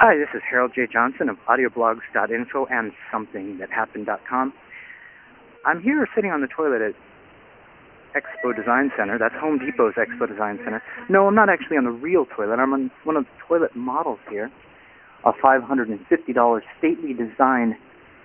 Hi, this is Harold J. Johnson of audioblogs.info and somethingthathappened.com. I'm here sitting on the toilet at Expo Design Center. That's Home Depot's Expo Design Center. No, I'm not actually on the real toilet. I'm on one of the toilet models here, a $550 stately design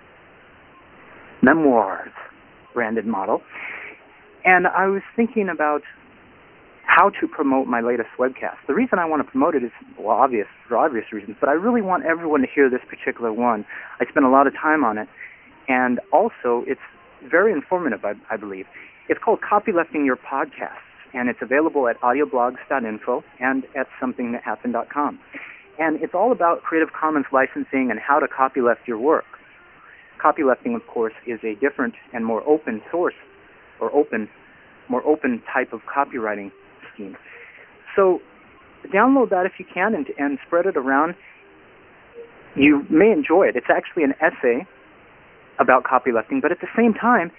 Memoirs branded model. And I was thinking about how to promote my latest webcast. The reason I want to promote it is, well, for obvious reasons, but I really want everyone to hear this particular one. I spent a lot of time on it, and also it's very informative, I believe. It's called Copylefting Your Podcasts, and it's available at audioblogs.info and at somethingthathappened.com. And it's all about Creative Commons licensing and how to copyleft your work. Copylefting, of course, is a different and more open source, or more open type of copywriting scheme. So download that if you can and spread it around. You may enjoy it. It's actually an essay about copylefting, but at the same time,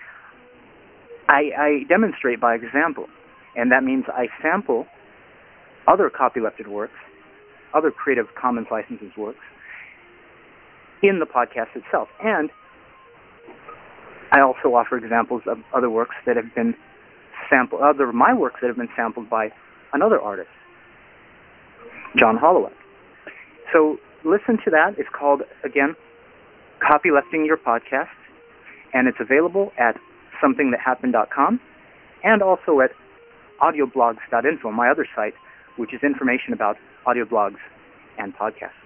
I demonstrate by example. And that means I sample other copylefted works, other Creative Commons licenses works, in the podcast itself. And I also offer examples of other works that have been my works that have been sampled by another artist, John Holloway. So listen to that. It's called, again, Copylefting Your Podcast, and it's available at somethingthathappened.com and also at audioblogs.info, my other site, which is information about audio blogs and podcasts.